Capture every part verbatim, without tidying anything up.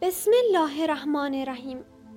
بسم الله الرحمن الرحیم.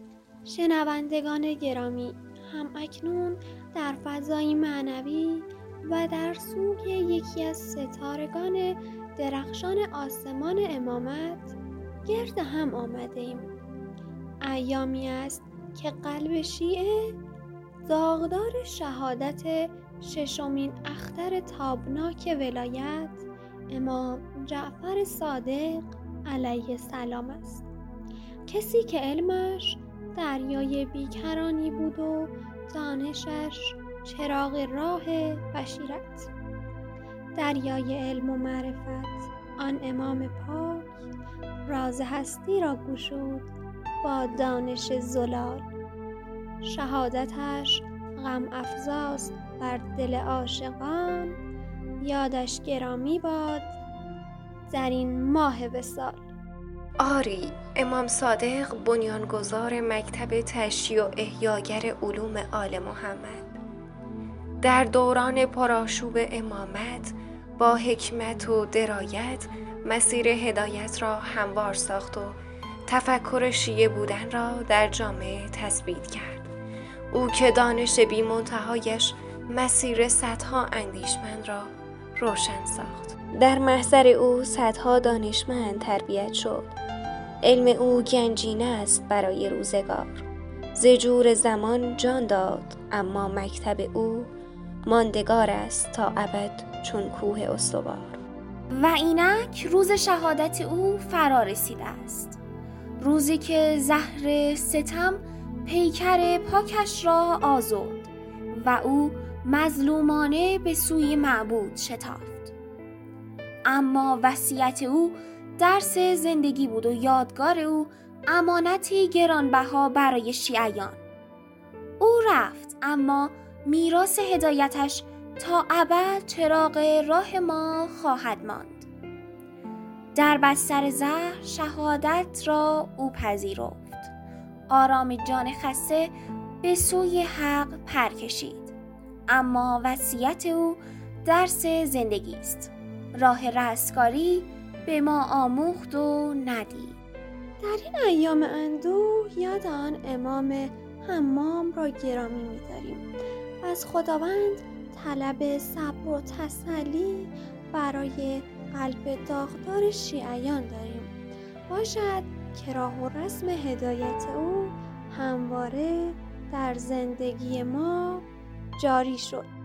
شنوندگان گرامی، هم اکنون در فضای معنوی و در سوگ یکی از ستارگان درخشان آسمان امامت گرد هم آمده ایم. ایامی است که قلب شیعه داغدار شهادت ششمین اختر تابناک ولایت امام جعفر صادق علیه السلام است. کسی که علمش دریای بیکرانی بود و دانشش چراغ راه بشیرت. دریای علم و معرفت آن امام پاک راز هستی را گشود با دانش زلال. شهادتش غم افزاست بر دل عاشقان، یادش گرامی باد در این ماه وصال. آری، امام صادق بنیانگذار مکتب تشییع و احیاگر علوم آل محمد در دوران پرآشوب امامت با حکمت و درایت مسیر هدایت را هموار ساخت و تفکر شیعه بودن را در جامعه تثبیت کرد. او که دانش بی منتهایش مسیر صدها اندیشمند را روشن ساخت. در محضر او صدها دانشمند تربیت شد. علم او گنجینه است برای روزگار. ز جور زمان جان داد، اما مکتب او ماندگار است تا ابد چون کوه استوار. و اینک روز شهادت او فرا رسیده است، روزی که زهر ستم پیکر پاکش را آزرد و او مظلومانه به سوی معبود شتافت. اما وصیت او درس زندگی بود و یادگار او امانتی گرانبها برای شیعیان. او رفت، اما میراث هدایتش تا ابد چراغ راه ما خواهد ماند. در بستر زهر شهادت را او پذیرفت. آرام جان خسته به سوی حق پر کشید. اما وصیت او درس زندگی است. راه رستگاری به ما آموخت و ندید. در این ایام اندوه یاد آن امام حمام را گرامی می‌داریم و از خداوند طلب صبر و تسلی برای قلب داغدار شیعیان داریم. باشد که راه و رسم هدایت او همواره در زندگی ما جاری شد.